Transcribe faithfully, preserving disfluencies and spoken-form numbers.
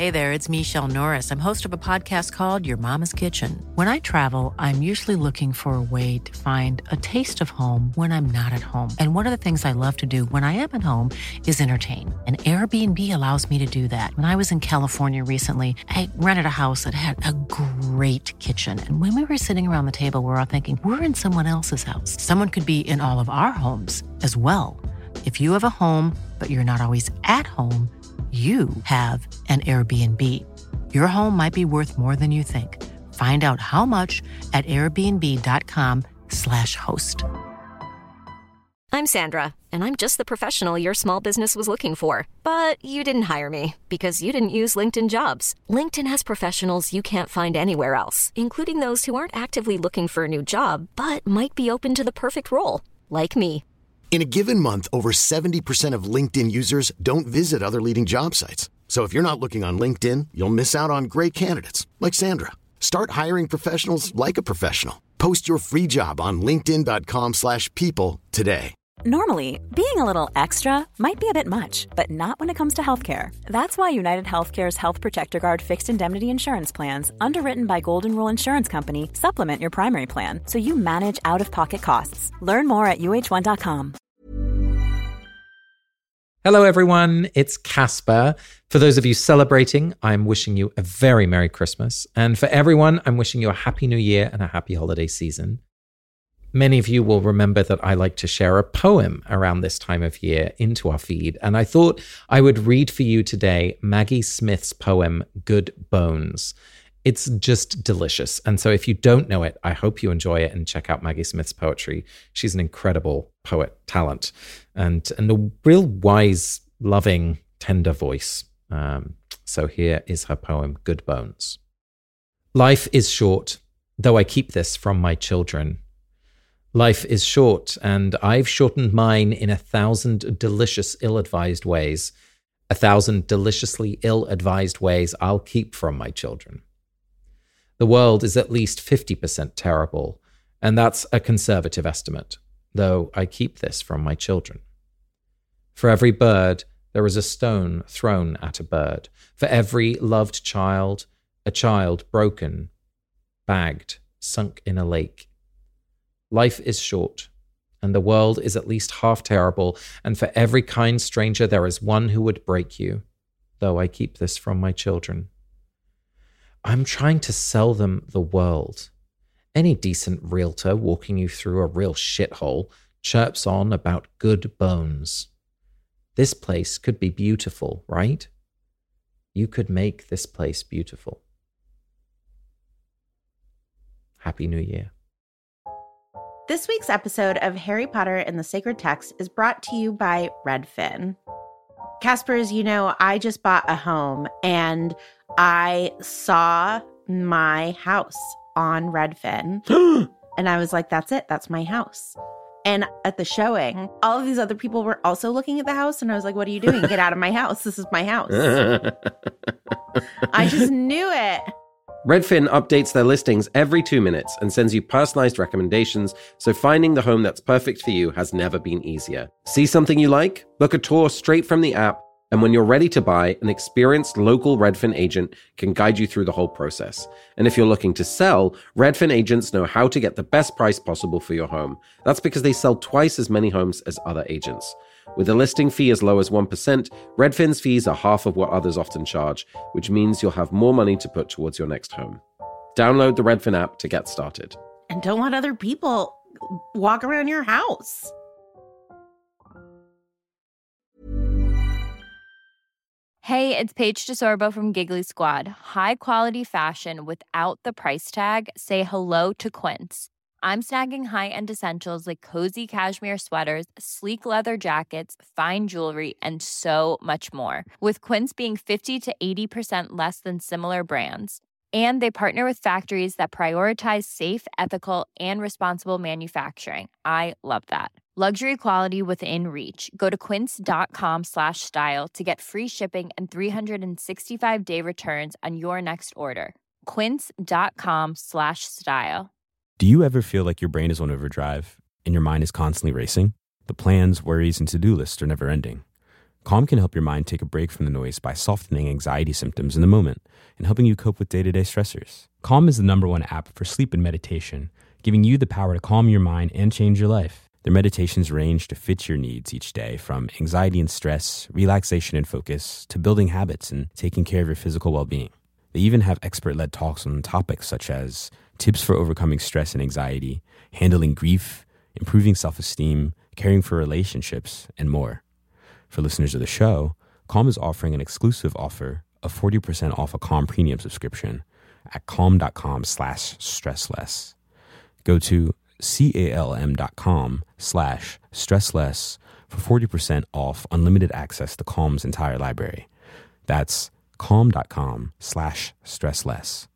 Hey there, it's Michelle Norris. I'm host of a podcast called Your Mama's Kitchen. When I travel, I'm usually looking for a way to find a taste of home when I'm not at home. And one of the things I love to do when I am at home is entertain. And Airbnb allows me to do that. When I was in California recently, I rented a house that had a great kitchen. And when we were sitting around the table, we were all thinking, we're in someone else's house. Someone could be in all of our homes as well. If you have a home, but you're not always at home, you have an Airbnb. Your home might be worth more than you think. Find out how much at airbnb.com slash host. I'm Sandra, and I'm just the professional your small business was looking for. But you didn't hire me because you didn't use LinkedIn Jobs. LinkedIn has professionals you can't find anywhere else, including those who aren't actively looking for a new job, but might be open to the perfect role, like me. In a given month, over seventy percent of LinkedIn users don't visit other leading job sites. So if you're not looking on LinkedIn, you'll miss out on great candidates like Sandra. Start hiring professionals like a professional. Post your free job on linkedin.com slash people today. Normally, being a little extra might be a bit much, but not when it comes to healthcare. That's why United Healthcare's Health Protector Guard fixed indemnity insurance plans, underwritten by Golden Rule Insurance Company, supplement your primary plan so you manage out-of-pocket costs. Learn more at U H one dot com. Hello, everyone. It's Casper. For those of you celebrating, I'm wishing you a very Merry Christmas. And for everyone, I'm wishing you a Happy New Year and a happy holiday season. Many of you will remember that I like to share a poem around this time of year into our feed. And I thought I would read for you today Maggie Smith's poem, Good Bones. It's just delicious. And so if you don't know it, I hope you enjoy it and check out Maggie Smith's poetry. She's an incredible poet talent and, and a real wise, loving, tender voice. Um, so here is her poem, Good Bones. Life is short, though I keep this from my children. Life is short, and I've shortened mine in a thousand delicious, ill-advised ways. A thousand deliciously ill-advised ways I'll keep from my children. The world is at least fifty percent terrible, and that's a conservative estimate, though I keep this from my children. For every bird, there is a stone thrown at a bird. For every loved child, a child broken, bagged, sunk in a lake. Life is short, and the world is at least half terrible, and for every kind stranger there is one who would break you, though I keep this from my children. I'm trying to sell them the world. Any decent realtor walking you through a real shithole chirps on about good bones. This place could be beautiful, right? You could make this place beautiful. Happy New Year. This week's episode of Harry Potter and the Sacred Text is brought to you by Redfin. Casper, as you know, I just bought a home and I saw my house on Redfin and I was like, that's it. That's my house. And at the showing, all of these other people were also looking at the house and I was like, what are you doing? Get out of my house. This is my house. I just knew it. Redfin updates their listings every two minutes and sends you personalized recommendations, so finding the home that's perfect for you has never been easier. See something you like? Book a tour straight from the app, and when you're ready to buy, an experienced local Redfin agent can guide you through the whole process. And if you're looking to sell, Redfin agents know how to get the best price possible for your home. That's because they sell twice as many homes as other agents. With a listing fee as low as one percent, Redfin's fees are half of what others often charge, which means you'll have more money to put towards your next home. Download the Redfin app to get started. And don't let other people walk around your house. Hey, it's Paige DeSorbo from Giggly Squad. High quality fashion without the price tag. Say hello to Quince. I'm snagging high-end essentials like cozy cashmere sweaters, sleek leather jackets, fine jewelry, and so much more. With Quince being fifty to eighty percent less than similar brands. And they partner with factories that prioritize safe, ethical, and responsible manufacturing. I love that. Luxury quality within reach. Go to quince.com slash style to get free shipping and three sixty-five day returns on your next order. Quince.com slash style. Do you ever feel like your brain is on overdrive and your mind is constantly racing? The plans, worries, and to-do lists are never ending. Calm can help your mind take a break from the noise by softening anxiety symptoms in the moment and helping you cope with day-to-day stressors. Calm is the number one app for sleep and meditation, giving you the power to calm your mind and change your life. Their meditations range to fit your needs each day, from anxiety and stress, relaxation and focus, to building habits and taking care of your physical well-being. They even have expert-led talks on topics such as tips for overcoming stress and anxiety, handling grief, improving self-esteem, caring for relationships, and more. For listeners of the show, Calm is offering an exclusive offer of forty percent off a Calm premium subscription at calm.com slash stressless. Go to calm.com slash stressless for forty percent off unlimited access to Calm's entire library. That's calm.com slash stressless.